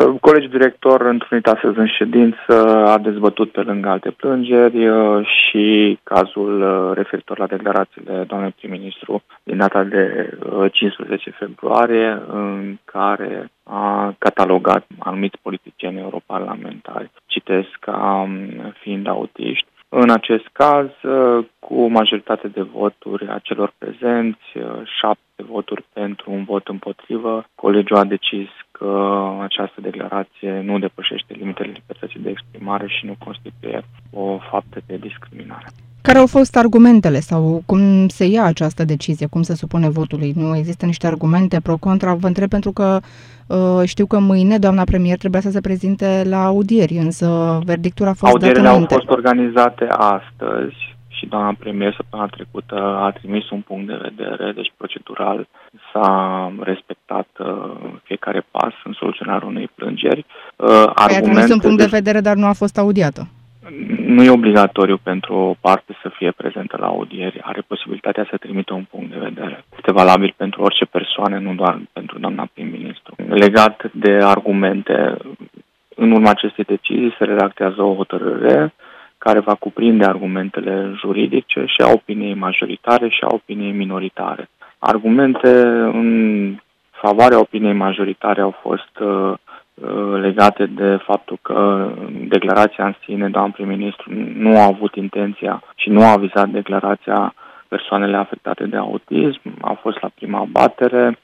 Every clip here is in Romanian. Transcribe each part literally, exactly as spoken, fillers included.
Colegiul director, întrunit astăzi în ședință, a dezbătut pe lângă alte plângeri și cazul referitor la declarațiile doamnei prim-ministru din data de cincisprezece februarie, în care a catalogat anumiți politicieni europarlamentari, citesc, ca fiind autiști. În acest caz, cu majoritate de voturi a celor prezenți, șapte voturi pentru, un vot împotrivă, colegiul a decis că această declarație nu depășește limitele libertății de exprimare și nu constituie o faptă de discriminare. Care au fost argumentele sau cum se ia această decizie, cum se supune votului? Nu există niște argumente pro-contra? Vă întreb pentru că uh, știu că mâine doamna premier trebuia să se prezinte la audieri, însă verdictul a fost dat înainte. Audierile au fost organizate astăzi și doamna premier săptămâna trecută a trimis un punct de vedere, deci procedural s-a respectat uh, fiecare pas în soluționarea unei plângeri. Uh, Păi a trimis un punct de vedere, dar nu a fost audiată. Nu e obligatoriu pentru o parte să fie prezentă la audieri, are posibilitatea să trimită un punct de vedere. Este valabil pentru orice persoană, nu doar pentru doamna prim-ministru. Legat de argumente, în urma acestei decizii se redactează o hotărâre care va cuprinde argumentele juridice și a opiniei majoritare și a opiniei minoritare. Argumente în favoarea opiniei majoritare au fost uh, legate de faptul că declarația în sine, doamna prim-ministru nu a avut intenția și nu a vizat declarația persoanele afectate de autism, a fost la prima abatere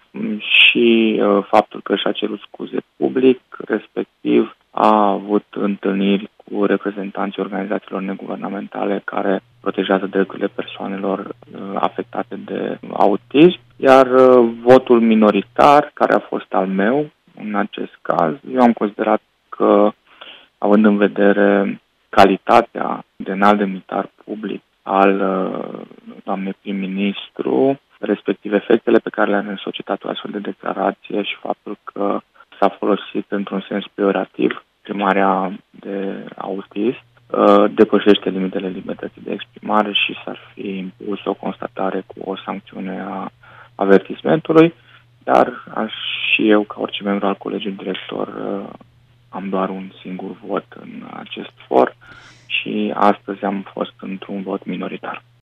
și uh, faptul că și-a cerut scuze public, respectiv a avut întâlniri cu reprezentanții organizațiilor neguvernamentale care protejează drepturile persoanelor uh, afectate de autism, iar uh, votul minoritar, care a fost al meu, în acest caz, eu am considerat că, având în vedere calitatea de înalt demnitar public al uh, doamnei prim-ministru, respectiv efectele pe care le are în societate o astfel de declarație și faptul că s-a folosit într-un sens peiorativ exprimarea de autism, uh, depășește limitele libertății de exprimare și s-ar fi impus o constatare cu o sancțiune a avertismentului. Dar aș și eu, ca orice membru al colegiului director, am doar un singur vot în acest for și astăzi am fost într-un vot minoritar.